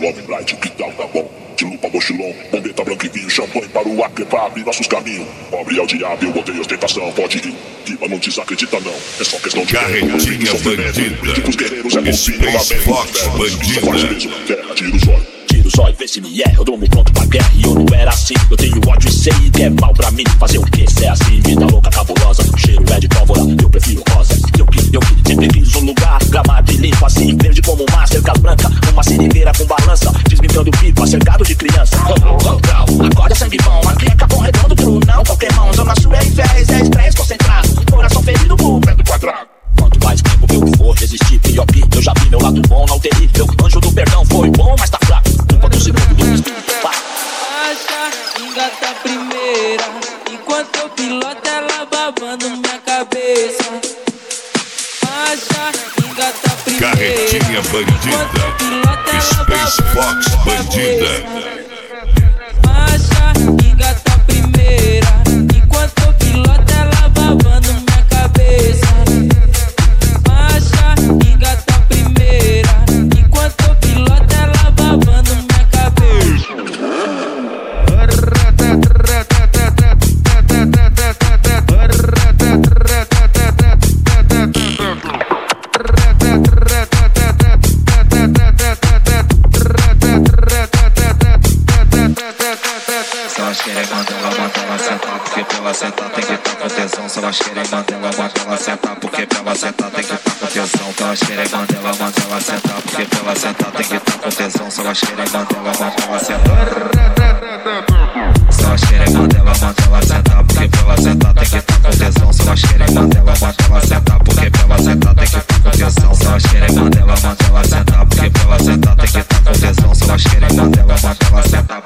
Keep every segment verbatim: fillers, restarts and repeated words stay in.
Love Light, que tal, tá bom? De lupa, mochilão, bombeta branca e vinho, champanhe para o acre, pra abrir nossos caminhos. Pobre é o diabo, eu odeio ostentação, pode ir. Diva não desacredita não, é só questão de Carretinha bandida, tipo os guerreiros é golfinho, Space Fox bandida. Terra, tira o zóio. Tira o zóio, vê se me erra, eu durmo pronto pra guerra. E eu não era assim, eu tenho ódio e sei que é mal pra mim. Fazer o que se é assim, vida louca, cabulosa. O cheiro é de pólvora, eu prefiro rosa. Eu que, eu que sempre quis um lugar gramado e limpo assim, verde como uma cerca branca, uma seringueira com balança, desmintando pipa, cercado de criança. Oh, oh, oh, acorda sangue bom, aqui é capão redondo, tu não, qualquer mão. Zona sul é inveja, é estresse concentrado, coração ferido por vento quadrado. Quanto mais tempo eu for resistir, pior que eu já vi meu lado bom, não terrível. Anjo do perdão foi bom, mas tá fraco. Enquanto o segundo do espírito pá. Baixa, engata a primeira, enquanto eu piloto ela babando minha cabeça. Baixa, engata a primeira, Carretinha bandida, Space Fox bandida. Baixa, engata a primeira, enquanto eu piloto ela babando minha cabeça. Baixa, engata a primeira, enquanto eu piloto ela babando minha cabeça. Se elas querem mandar ela, manda ela sentar, porque pra ela sentar tem que estar com tesão. Se elas querem mandar ela, manda ela sentar, porque pra ela sentar tem que estar com tesão. Se elas querem mandar ela, manda ela sentar, porque pra ela sentar tem que estar com tesão. Se elas querem mandar ela, manda ela sentar. Se elas querem mandar ela, manda ela sentar, porque pra ela sentar tem que estar com tesão. Se elas querem mandar ela, manda ela sentar, porque pra ela sentar tem que estar com tesão. Se elas querem mandar ela, manda ela sentar, porque pra ela sentar tem que estar com tesão. Se elas querem mandar ela, manda ela sentar.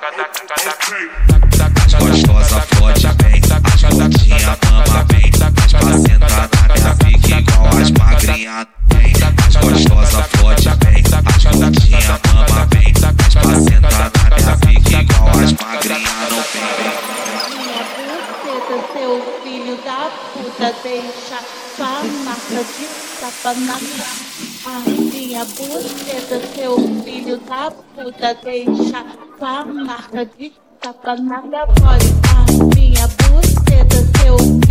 As gostosas fode bem, as gordinhas mama bem, as pra sentar na minha pique igual as magrinhas tem. As gostosas fode bem, as gordinhas mama bem, as pra sentar na minha pique igual as magrinhas não tem. Minha buceta, seu filho da puta, deixa sua marca de tapa na cara. Minha buceta, seu filho da puta, deixa sua marca de tapa na minha body. Minha buceta, seu